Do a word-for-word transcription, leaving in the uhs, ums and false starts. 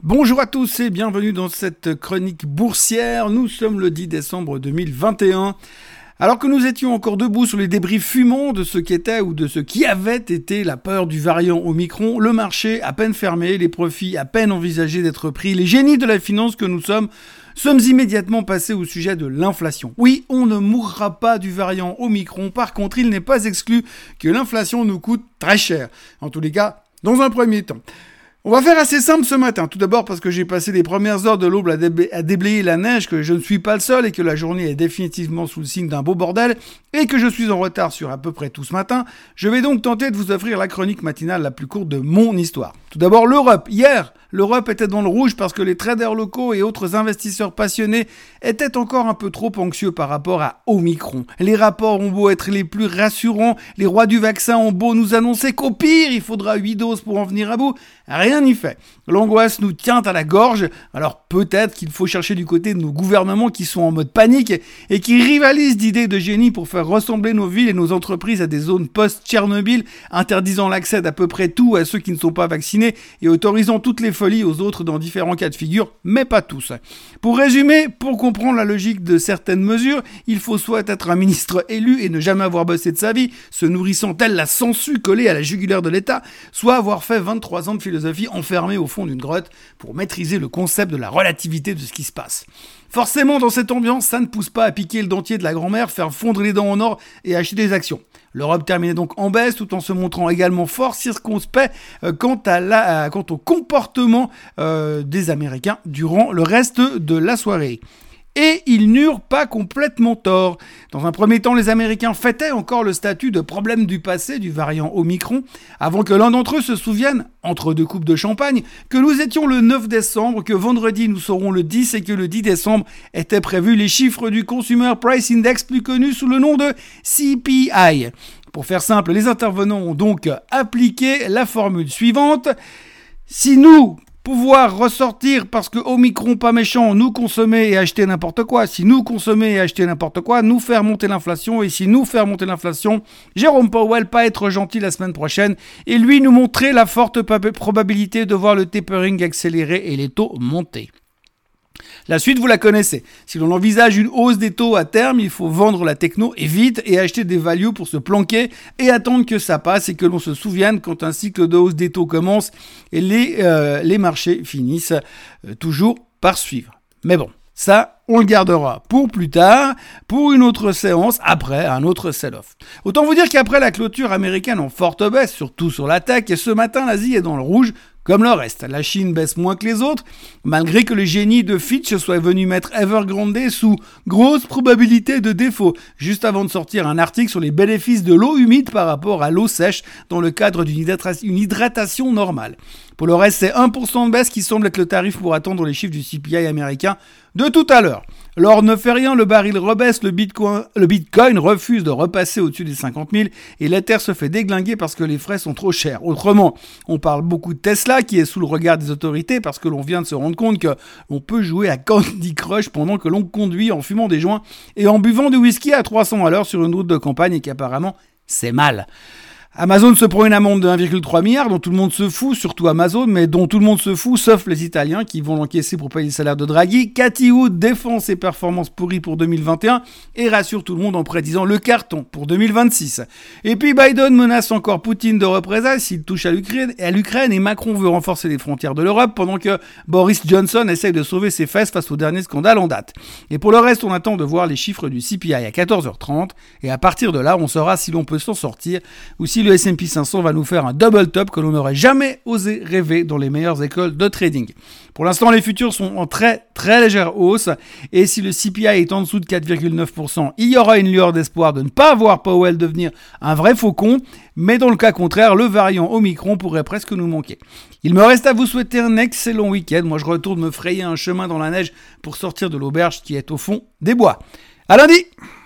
Bonjour à tous et bienvenue dans cette chronique boursière. Nous sommes le dix décembre deux mille vingt et un. Alors que nous étions encore debout sur les débris fumants de ce qu'était ou de ce qui avait été la peur du variant Omicron, le marché à peine fermé, les profits à peine envisagés d'être pris, les génies de la finance que nous sommes, sommes immédiatement passés au sujet de l'inflation. Oui, on ne mourra pas du variant Omicron, par contre il n'est pas exclu que l'inflation nous coûte très cher. En tous les cas, dans un premier temps. On va faire assez simple ce matin. Tout d'abord parce que j'ai passé les premières heures de l'aube à, débla- à déblayer la neige, que je ne suis pas le seul et que la journée est définitivement sous le signe d'un beau bordel et que je suis en retard sur à peu près tout ce matin. Je vais donc tenter de vous offrir la chronique matinale la plus courte de mon histoire. Tout d'abord l'Europe. Hier, l'Europe était dans le rouge parce que les traders locaux et autres investisseurs passionnés étaient encore un peu trop anxieux par rapport à Omicron. Les rapports ont beau être les plus rassurants, les rois du vaccin ont beau nous annoncer qu'au pire, il faudra huit doses pour en venir à bout. Rien n'y fait. L'angoisse nous tient à la gorge, alors peut-être qu'il faut chercher du côté de nos gouvernements qui sont en mode panique et qui rivalisent d'idées de génie pour faire ressembler nos villes et nos entreprises à des zones post-Tchernobyl, interdisant l'accès d'à peu près tout à ceux qui ne sont pas vaccinés et autorisant toutes les folies aux autres dans différents cas de figure, mais pas tous. Pour résumer, pour comprendre la logique de certaines mesures, il faut soit être un ministre élu et ne jamais avoir bossé de sa vie, se nourrissant telle la sangsue collée à la jugulaire de l'État, soit avoir fait vingt-trois ans de philosophie enfermée au fond d'une grotte pour maîtriser le concept de la relativité de ce qui se passe. Forcément, dans cette ambiance, ça ne pousse pas à piquer le dentier de la grand-mère, faire fondre les dents en or et acheter des actions. L'Europe terminait donc en baisse tout en se montrant également fort circonspect euh, quant, à la, euh, quant au comportement euh, des Américains durant le reste de la soirée. Et ils n'eurent pas complètement tort. Dans un premier temps, les Américains fêtaient encore le statut de problème du passé du variant Omicron, avant que l'un d'entre eux se souvienne, entre deux coupes de champagne, que nous étions le neuf décembre, que vendredi nous serons le dix et que le dix décembre étaient prévus les chiffres du Consumer Price Index, plus connu sous le nom de C P I. Pour faire simple, les intervenants ont donc appliqué la formule suivante. Si nous... pouvoir ressortir parce que Omicron pas méchant, nous consommer et acheter n'importe quoi. Si nous consommer et acheter n'importe quoi, nous faire monter l'inflation. Et si nous faire monter l'inflation, Jérôme Powell pas être gentil la semaine prochaine et lui nous montrer la forte probabilité de voir le tapering accélérer et les taux monter. La suite, vous la connaissez. Si l'on envisage une hausse des taux à terme, il faut vendre la techno et vite et acheter des values pour se planquer et attendre que ça passe et que l'on se souvienne quand un cycle de hausse des taux commence et les, euh, les marchés finissent euh, toujours par suivre. Mais bon, ça, on le gardera pour plus tard, pour une autre séance, après un autre sell-off. Autant vous dire qu'après la clôture américaine en forte baisse, surtout sur la tech, et ce matin, l'Asie est dans le rouge, comme le reste. La Chine baisse moins que les autres, malgré que le génie de Fitch soit venu mettre Evergrande sous grosse probabilité de défaut, juste avant de sortir un article sur les bénéfices de l'eau humide par rapport à l'eau sèche dans le cadre d'une hydratation, une hydratation normale. Pour le reste, c'est un pour cent de baisse qui semble être le tarif pour attendre les chiffres du C P I américain de tout à l'heure. L'or ne fait rien, le baril rebaisse, le bitcoin, le bitcoin refuse de repasser au-dessus des cinquante mille et l'Ether se fait déglinguer parce que les frais sont trop chers. Autrement, on parle beaucoup de Tesla qui est sous le regard des autorités parce que l'on vient de se rendre compte que on peut jouer à Candy Crush pendant que l'on conduit en fumant des joints et en buvant du whisky à trois cents à l'heure sur une route de campagne et qu'apparemment c'est mal. Amazon se prend une amende de un virgule trois milliard dont tout le monde se fout, surtout Amazon, mais dont tout le monde se fout, sauf les Italiens qui vont l'encaisser pour payer le salaire de Draghi. Cathy Wood défend ses performances pourries pour deux mille vingt et un et rassure tout le monde en prédisant le carton pour deux mille vingt-six. Et puis Biden menace encore Poutine de représailles s'il touche à l'Ukraine, à l'Ukraine et Macron veut renforcer les frontières de l'Europe pendant que Boris Johnson essaye de sauver ses fesses face au dernier scandale en date. Et pour le reste, on attend de voir les chiffres du C P I à quatorze heures trente et à partir de là, on saura si l'on peut s'en sortir ou si le S and P cinq cents va nous faire un double top que l'on n'aurait jamais osé rêver dans les meilleures écoles de trading. Pour l'instant, les futurs sont en très très légère hausse et si le C P I est en dessous de quatre virgule neuf pour cent, il y aura une lueur d'espoir de ne pas voir Powell devenir un vrai faucon, mais dans le cas contraire, le variant Omicron pourrait presque nous manquer. Il me reste à vous souhaiter un excellent week-end. Moi, je retourne me frayer un chemin dans la neige pour sortir de l'auberge qui est au fond des bois. À lundi!